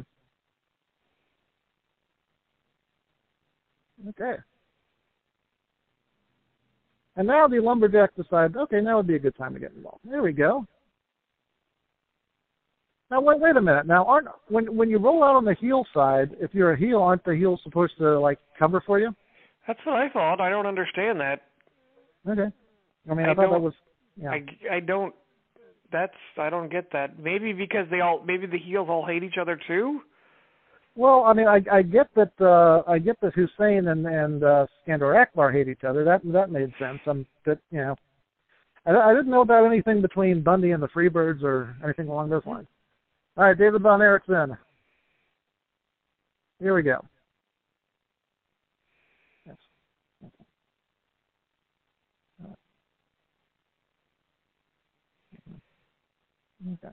Okay. And now the Lumberjack decides, okay, now would be a good time to get involved. There we go. Now, wait a minute. Now, when you roll out on the heel side, if you're a heel, aren't the heels supposed to, cover for you? That's what I thought. I don't understand that. Okay. I mean, I thought that was... Yeah. I don't get that. Maybe because the heels all hate each other too? Well, I mean, I get that Hussein and Skandor Akbar hate each other. That made sense. I didn't know about anything between Bundy and the Freebirds or anything along those lines. All right, David Von Erich's in. Here we go. Yes. Okay.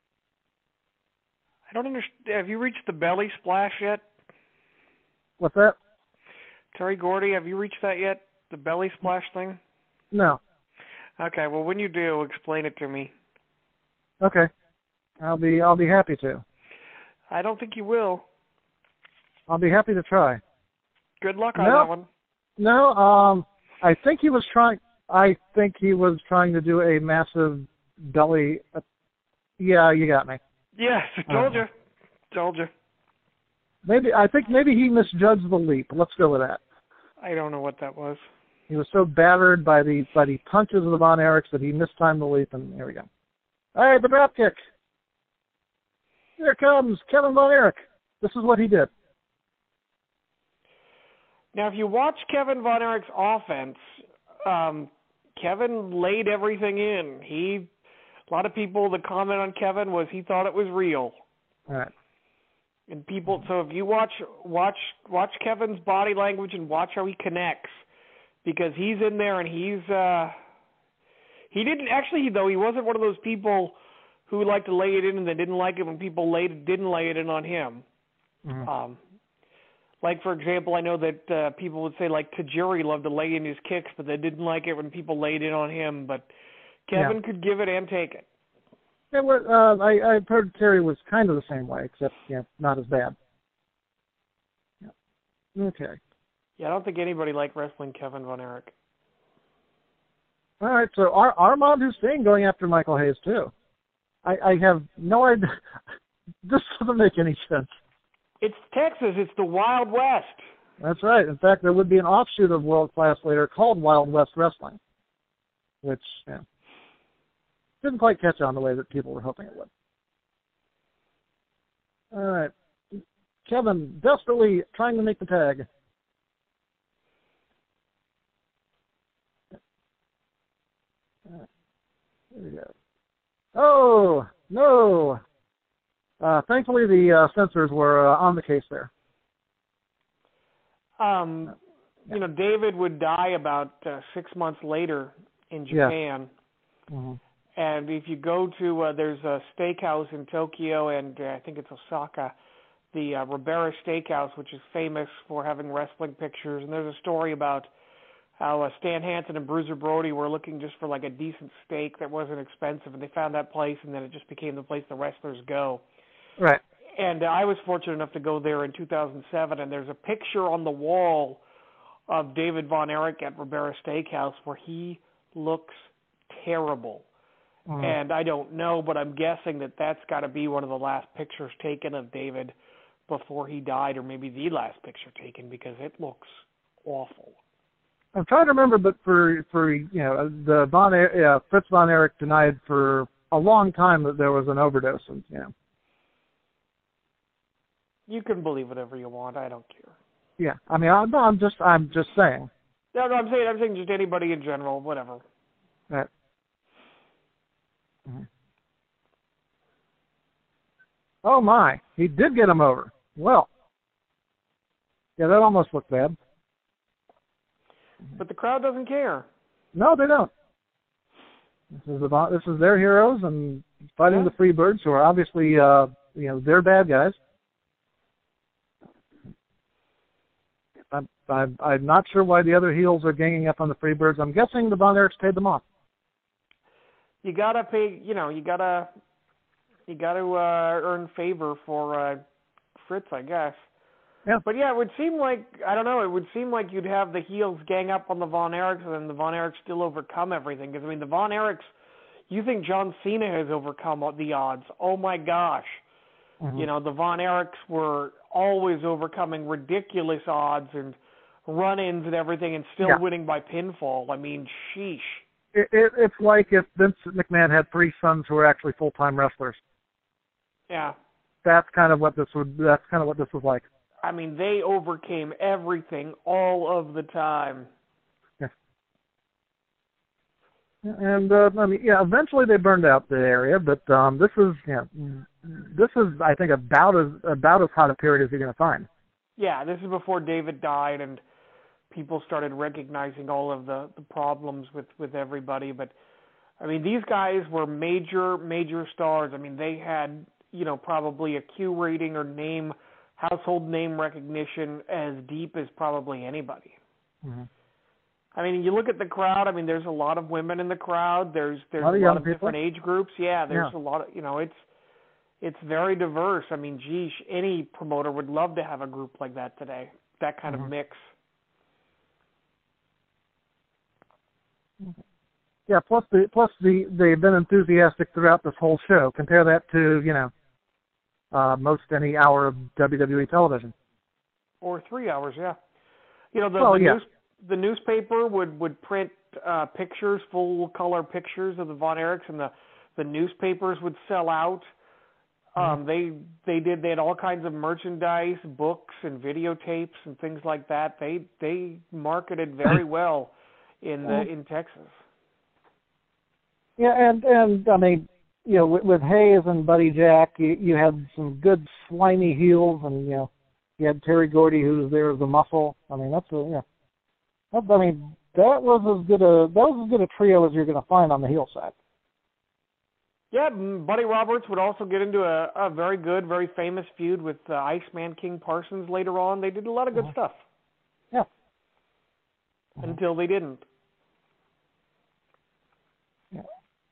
I don't understand. Have you reached the belly splash yet? What's that? Terry Gordy, have you reached that yet? The belly splash thing? No. Okay, well, when you do, explain it to me. Okay. I'll be happy to. I don't think you will. I'll be happy to try. Good luck on that one. No, I think he was trying to do a massive belly. Yeah, you got me. Yes, told you. I think maybe he misjudged the leap. Let's go with that. I don't know what that was. He was so battered by the punches of the Von Erichs that he mistimed the leap, and here we go. All right, the drop kick. Here comes Kevin Von Erich. This is what he did. Now, if you watch Kevin Von Erich's offense, Kevin laid everything in. A lot of people, the comment on Kevin was he thought it was real. All right. And people, so if you watch Kevin's body language and watch how he connects, because he's in there and he wasn't one of those people who liked to lay it in and they didn't like it when people didn't lay it in on him. Mm-hmm. Like, for example, I know that people would say, like, Tajiri loved to lay in his kicks, but they didn't like it when people laid in on him. But Kevin could give it and take it. Yeah, well, I've heard Terry was kind of the same way, except not as bad. Yeah. Okay. Yeah, I don't think anybody liked wrestling Kevin Von Erich. All right, so Armand Hussein going after Michael Hayes too. I have no idea. This doesn't make any sense. It's Texas. It's the Wild West. That's right. In fact, there would be an offshoot of World Class later called Wild West Wrestling, which didn't quite catch on the way that people were hoping it would. All right. Kevin desperately trying to make the tag. Here we go. Oh, no. Thankfully, the censors were on the case there. You know, David would die about 6 months later in Japan. Yeah. Mm-hmm. And if you go to, there's a steakhouse in Tokyo and I think it's Osaka, the Ribera Steakhouse, which is famous for having wrestling pictures. And there's a story about how Stan Hansen and Bruiser Brody were looking just for like a decent steak that wasn't expensive, and they found that place, and then it just became the place the wrestlers go. Right. And I was fortunate enough to go there in 2007, and there's a picture on the wall of David Von Erich at Ribera Steakhouse where he looks terrible. Mm-hmm. And I don't know, but I'm guessing that that's got to be one of the last pictures taken of David before he died, or maybe the last picture taken, because it looks awful. I'm trying to remember, but for you know, the Fritz Von Erich denied for a long time that there was an overdose, and you know. You can believe whatever you want. I don't care. Yeah, I mean, I'm just saying. No, I'm saying just anybody in general, whatever. Right. Mm-hmm. Oh my, he did get him over. Well, yeah, that almost looked bad. But the crowd doesn't care. No, they don't. This is their heroes and fighting the Freebirds, who are obviously they're bad guys. I'm not sure why the other heels are ganging up on the Freebirds. I'm guessing the Von Erichs paid them off. You gotta pay. You gotta earn favor for Fritz, I guess. Yeah. But yeah, it would seem like, I don't know, it would seem like you'd have the heels gang up on the Von Erichs and then the Von Erichs still overcome everything. Because, I mean, the Von Erichs, you think John Cena has overcome the odds. Oh, my gosh. Mm-hmm. You know, the Von Erichs were always overcoming ridiculous odds and run-ins and everything and still winning by pinfall. I mean, sheesh. It's like if Vince McMahon had 3 sons who were actually full-time wrestlers. Yeah. That's kind of what this was like. I mean, they overcame everything all of the time. Yeah. And eventually they burned out the area, but this is I think about as hot a period as you're going to find. Yeah, this is before David died and people started recognizing all of the problems with everybody. But I mean, these guys were major stars. I mean, they had probably a Q rating or household name recognition as deep as probably anybody. Mm-hmm. I mean, you look at the crowd. I mean, there's a lot of women in the crowd. There's a lot of different age groups. Yeah, there's a lot of it's very diverse. I mean, geez, any promoter would love to have a group like that today. That kind of mix. Yeah. Plus they've been enthusiastic throughout this whole show. Compare that to most any hour of WWE television. Or 3 hours, yeah. The newspaper would print pictures, full color pictures of the Von Erichs, and the newspapers would sell out. They had all kinds of merchandise, books and videotapes and things like that. They marketed very well in Texas. Yeah, and I mean, with Hayes and Buddy Jack, you had some good slimy heels, and you had Terry Gordy, who was there as a muscle. I mean, that was as good a trio as you're going to find on the heel side. Yeah, Buddy Roberts would also get into a very good, very famous feud with Iceman King Parsons later on. They did a lot of good stuff. Yeah. Until they didn't. Yeah.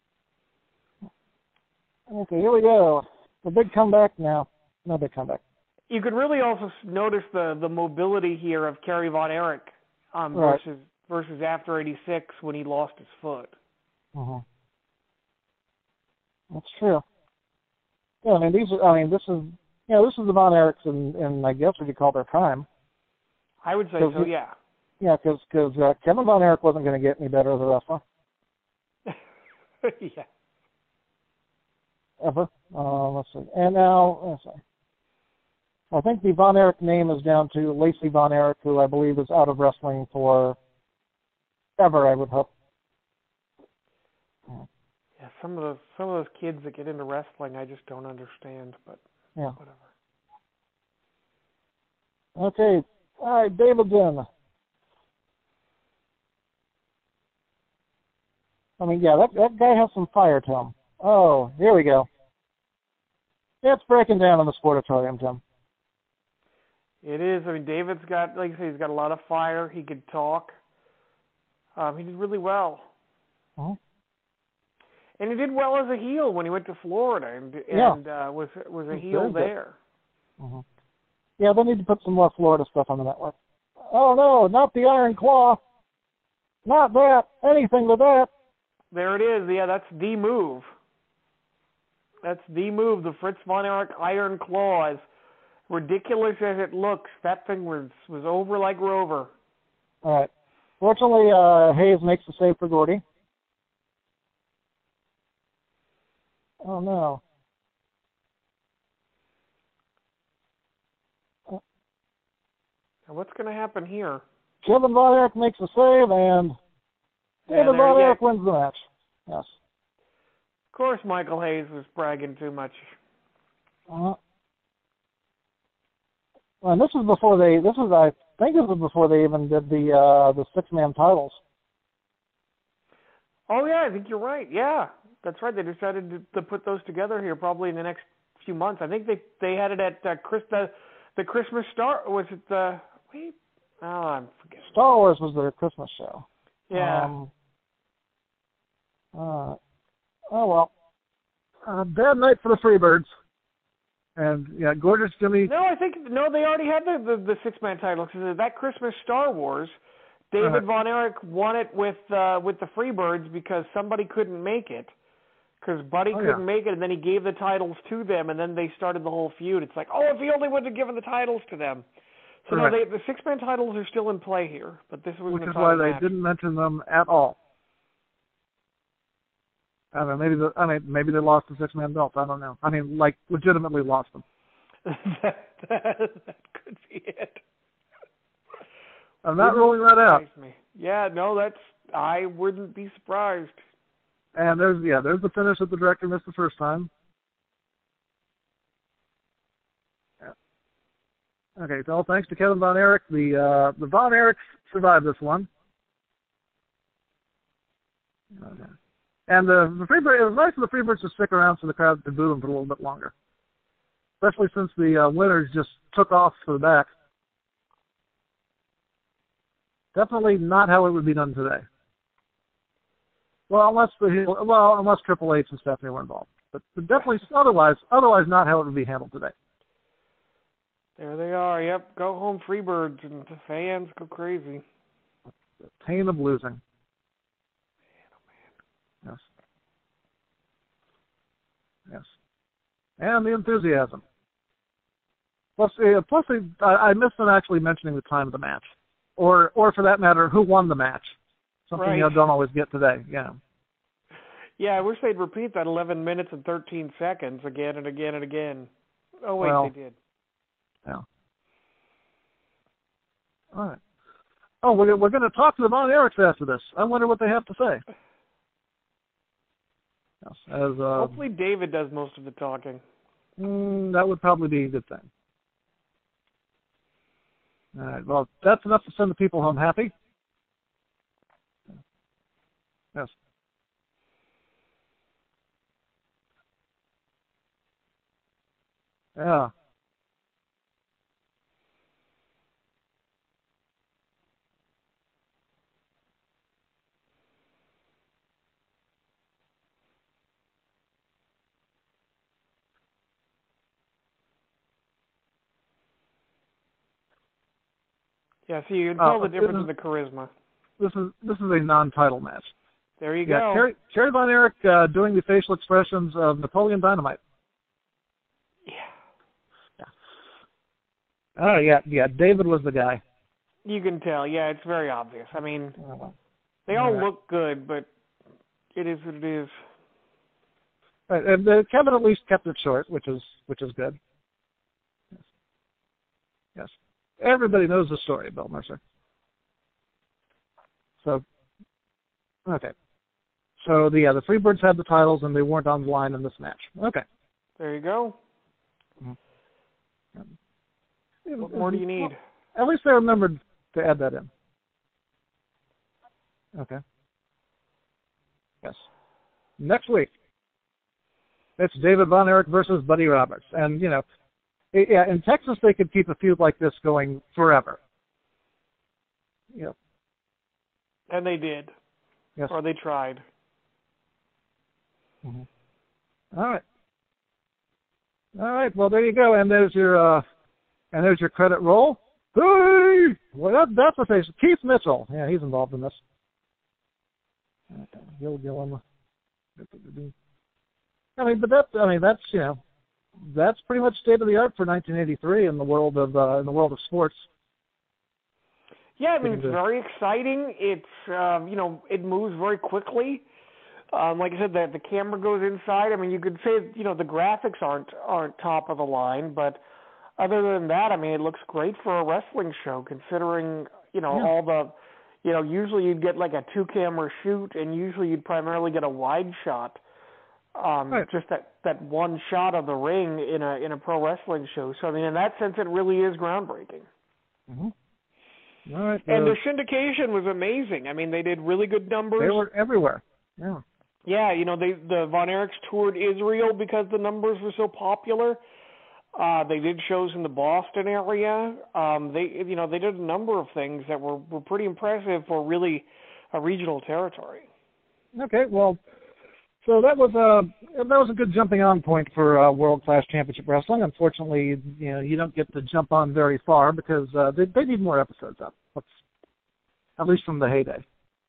Okay, here we go. The big comeback now. No big comeback. You could really also notice the mobility here of Kerry Von Erich versus after '86 when he lost his foot. Uh-huh. That's true. Yeah, I mean this is the Von Erichs in I guess what you call their prime. I would say so. Yeah. Yeah, because Kevin Von Erich wasn't going to get any better as a wrestler. Yeah. Ever. Let's see. And now, I think the Von Erich name is down to Lacey Von Erich, who I believe is out of wrestling for ever, I would hope. Yeah, some of those kids that get into wrestling, I just don't understand. But whatever. Okay. All right, David then. I mean, yeah, that guy has some fire to him. Oh, here we go. It's breaking down in the Sportatorium, Tim. It is. I mean, David's got, like I say, he's got a lot of fire. He could talk. He did really well. Uh-huh. And he did well as a heel when he went to Florida and was a heel there. Uh-huh. Yeah, they need to put some more Florida stuff on the network. Oh, no, not the Iron Claw. Not that. Anything but that. There it is. Yeah, that's the move. That's the move, the Fritz von Erich Iron Claw. As ridiculous as it looks, that thing was over like Rover. All right. Fortunately, Hayes makes the save for Gordy. Oh, no. Now what's going to happen here? Kevin Von Erich makes a save, and Kevin Von Erich wins the match. Yes. Of course, Michael Hayes was bragging too much. Well, and this was before I think this was before they even did the 6-man titles. Oh yeah, I think you're right. Yeah, that's right. They decided to put those together here probably in the next few months. I think they had it at the Christmas Star. Was it the wait? Oh, I'm forgetting. Star Wars was their Christmas show. Yeah. Oh well. Bad night for the Freebirds. And yeah, Gorgeous Jimmy. No, they already had the 6-man title because that Christmas Star Wars. David Von Erich won it with the Freebirds because somebody couldn't make it, because Buddy couldn't make it, and then he gave the titles to them, and then they started the whole feud. It's like, if he only would have given the titles to them. So no, the 6-man titles are still in play here, but this was which is why they didn't mention them at all. I don't know. Maybe they lost the 6-man belts. I don't know. I mean, like legitimately lost them. that could be it. I'm not ruling that out. Yeah, no, I wouldn't be surprised. And there's the finish that the director missed the first time. Yeah. Okay, so thanks to Kevin Von Erich, the Von Erichs survived this one. Okay. And the Freebirds, it was nice for the Freebirds to stick around so the crowd could boo them for a little bit longer. Especially since the winners just took off for the back. Definitely not how it would be done today. Well, unless Triple H and Stephanie were involved. But definitely otherwise not how it would be handled today. There they are. Yep, go home Freebirds, and the fans go crazy. The pain of losing. Yes. Yes. And the enthusiasm. Plus, I missed them actually mentioning the time of the match. Or for that matter, who won the match. Something you don't always get today, yeah. Yeah, I wish they'd repeat that 11 minutes and 13 seconds again and again and again. Oh, wait, they did. Yeah. All right. Oh, we're going to talk to the Von Erichs after this. I wonder what they have to say. Yes, hopefully David does most of the talking. That would probably be a good thing. All right, well, that's enough to send the people home happy. Yes. Yeah. Yeah, so you can tell the difference in the charisma. This is a non-title match. There you go. Kerry Von Erich doing the facial expressions of Napoleon Dynamite. Yeah. Oh, yeah, David was the guy. You can tell, yeah, it's very obvious. I mean, they all look good, but it is what it is. Right, and Kevin at least kept it short, which is good. Yes. Everybody knows the story, Bill Mercer. So, okay. So, the Freebirds had the titles, and they weren't on the line in this match. Okay. There you go. Mm-hmm. What more do you need? Well, at least they remembered to add that in. Okay. Yes. Next week, it's David Von Erich versus Buddy Roberts. And, you know, in Texas, they could keep a feud like this going forever. Yep. And they did. Yes. Or they tried. Mm-hmm. All right. Well, there you go. And there's your credit roll. Hey! Well, that's what they. Keith Mitchell. Yeah, he's involved in this. Gil Gillen. That's you know, that's pretty much state of the art for 1983 in the world of sports. Yeah, I mean, it's very exciting. It's, you know, it moves very quickly. Like I said, the camera goes inside. I mean, you could say, you know, the graphics aren't top of the line, but other than that, I mean, it looks great for a wrestling show, considering, you know, all the, you know, usually you'd get like a 2-camera shoot, and usually you'd primarily get a wide shot, just that one shot of the ring in a pro wrestling show. So, I mean, in that sense, it really is groundbreaking. Mm-hmm. All right, and the syndication was amazing. I mean, they did really good numbers. They were everywhere. Yeah. Yeah, you know, the Von Erichs toured Israel because the numbers were so popular. They did shows in the Boston area. They did a number of things that were pretty impressive for really a regional territory. Okay, well, so that was a good jumping on point for World Class Championship Wrestling. Unfortunately, you know, you don't get to jump on very far because they need more episodes up. At least from the heyday.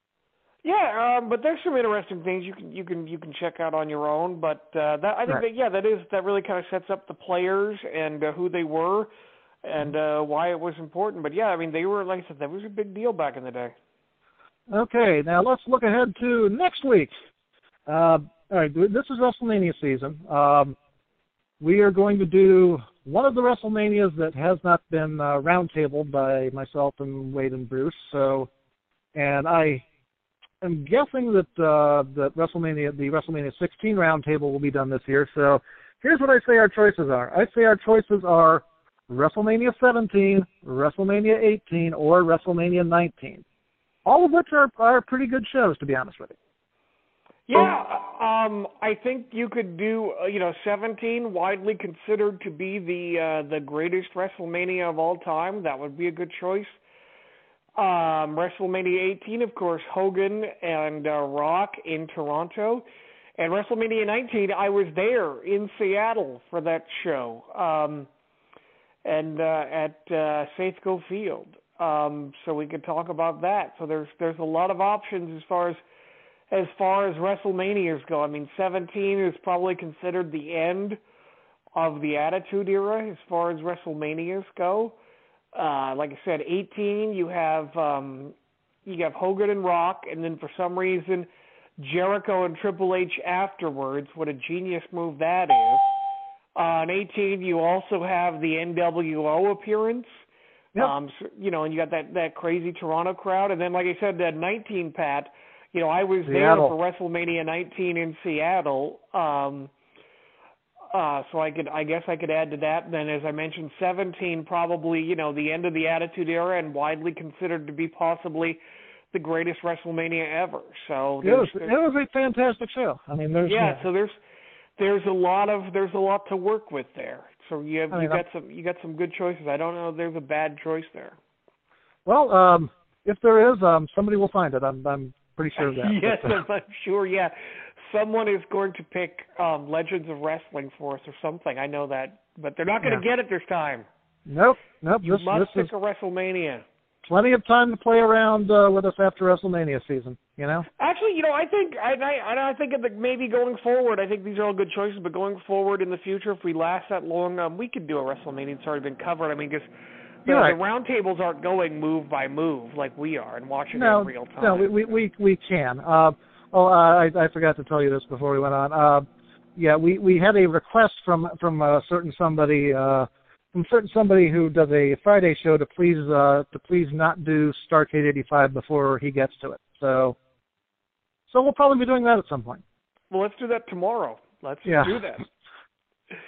Yeah, but there's some interesting things you can check out on your own. But that really kind of sets up the players and who they were and why it was important. But yeah, I mean, they were, like I said, that was a big deal back in the day. Okay, now let's look ahead to next week. All right, this is WrestleMania season. We are going to do one of the WrestleManias that has not been roundtabled by myself and Wade and Bruce. And I am guessing that the WrestleMania 16 roundtable will be done this year. So here's what I say our choices are. I say our choices are WrestleMania 17, WrestleMania 18, or WrestleMania 19. All of which are pretty good shows, to be honest with you. Yeah, I think you could do 17, widely considered to be the greatest WrestleMania of all time. That would be a good choice. WrestleMania 18, of course, Hogan and Rock in Toronto. And WrestleMania 19, I was there in Seattle for that show, and at Safeco Field. So we could talk about that. So there's a lot of options as far as WrestleManias go. I mean, 17 is probably considered the end of the Attitude Era as far as WrestleManias go. Like I said, 18 you have Hogan and Rock, and then for some reason Jericho and Triple H afterwards. What a genius move that is. On 18 you also have the NWO appearance. Yep. And you got that crazy Toronto crowd, and then like I said, that 19, Pat. I was there for WrestleMania 19 in Seattle. So I guess I could add to that. And then, as I mentioned, 17 probably, the end of the Attitude Era and widely considered to be possibly the greatest WrestleMania ever. So it was a fantastic show. I mean, so there's a lot to work with there. So you got some good choices. I don't know if there's a bad choice there. Well, if there is, somebody will find it. I'm pretty sure of that. Yes, I'm sure. Yeah. Someone is going to pick Legends of Wrestling for us or something. I know that, but they're not going to get it this time. Nope. You must pick a WrestleMania. Plenty of time to play around with us after WrestleMania season. Actually, I think that maybe going forward, I think these are all good choices. But going forward in the future, if we last that long, we could do a WrestleMania. It's already been covered. I mean, because the roundtables aren't going move by move like we are and watching it in real time. No, we can. I forgot to tell you this before we went on. We had a request from a certain somebody who does a Friday show to please not do Starrcade 85 before he gets to it. So we'll probably be doing that at some point. Well, let's do that tomorrow. Let's do that.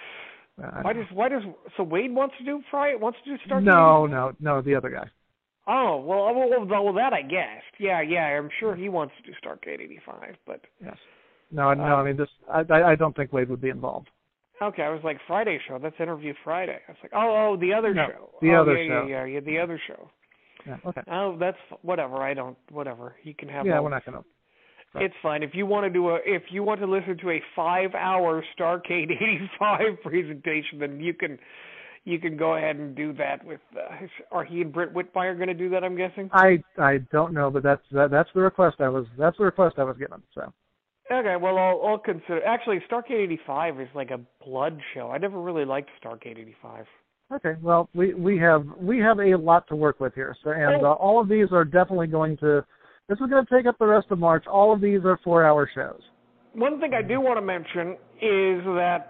So Wade wants to do Friday? Wants to do Starrcade? No, the other guy. Oh, well, that I guessed. Yeah, I'm sure he wants to do Starrcade 85, but... Yes. No, I mean, I don't think Wade would be involved. Okay, I was like, Friday show, that's Interview Friday. I was like, oh, the other show. The other show. Yeah, the other show. Yeah, okay. Oh, that's, whatever, he can have... Yeah, we're not going to... Right. It's fine. If you want to listen to a 5-hour Starrcade 85 presentation, then you can go ahead and do that with. Are he and Britt Whitmire going to do that? I'm guessing. I don't know, but that's the request I was given. So. Okay, well I'll consider. Actually, Starrcade 85 is like a blood show. I never really liked Starrcade 85. Okay, well we have a lot to work with here, so and all of these are definitely going to. This is going to take up the rest of March. All of these are 4-hour shows. One thing I do want to mention is that,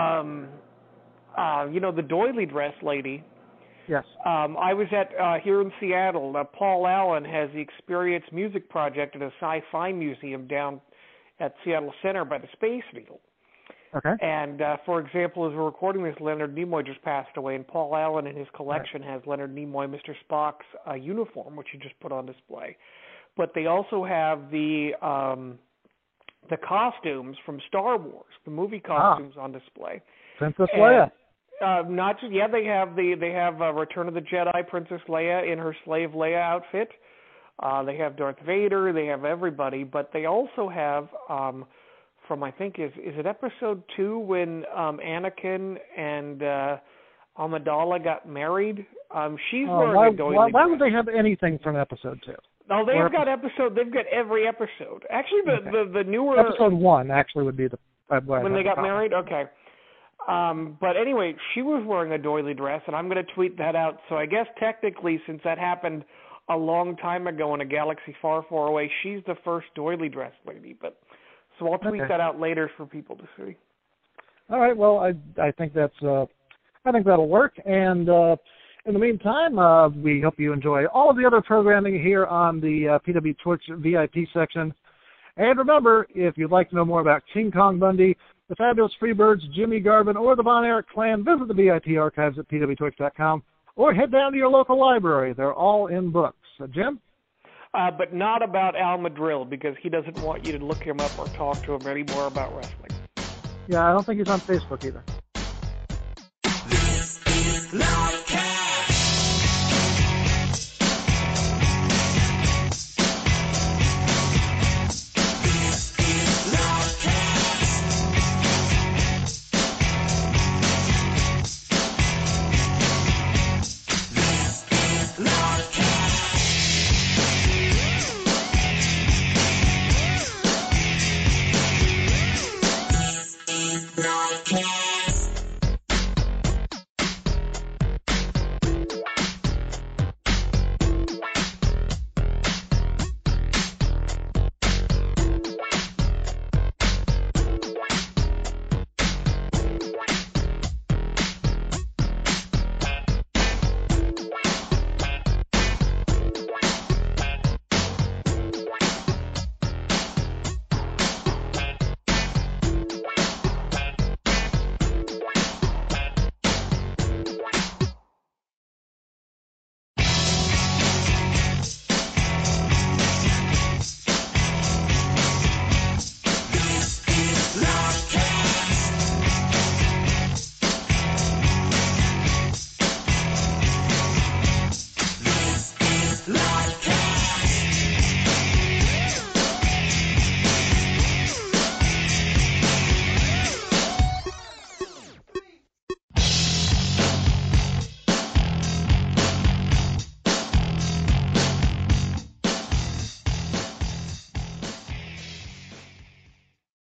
the doily dress lady. Yes. I was at, here in Seattle, Paul Allen has the Experience Music Project at a sci-fi museum down at Seattle Center by the Space Needle. Okay. And, for example, as we're recording this, Leonard Nimoy just passed away, and Paul Allen in his collection has Leonard Nimoy, Mr. Spock's uniform, which he just put on display. But they also have the costumes from Star Wars, the movie costumes on display. Princess Leia. Not just they have Return of the Jedi Princess Leia in her slave Leia outfit. They have Darth Vader. They have everybody, but they also have from I think is it episode 2 when Anakin and Amidala got married. She's wearing a doily dress. Why would they have anything from episode 2? No, they've got every episode. Actually, the newer episode 1 actually would be the when they got married. Okay, but anyway, she was wearing a doily dress, and I'm going to tweet that out. So I guess technically, since that happened a long time ago in a galaxy far, far away, she's the first doily dress lady. But so I'll tweet that out later for people to see. All right. Well, I think I think that'll work, and. In the meantime, we hope you enjoy all of the other programming here on the PW Torch VIP section. And remember, if you'd like to know more about King Kong Bundy, the Fabulous Freebirds, Jimmy Garvin, or the Von Erich Clan, visit the VIP archives at pwtorch.com or head down to your local library. They're all in books. Jim? But not about Al Madril, because he doesn't want you to look him up or talk to him anymore about wrestling. Yeah, I don't think he's on Facebook either. This is live.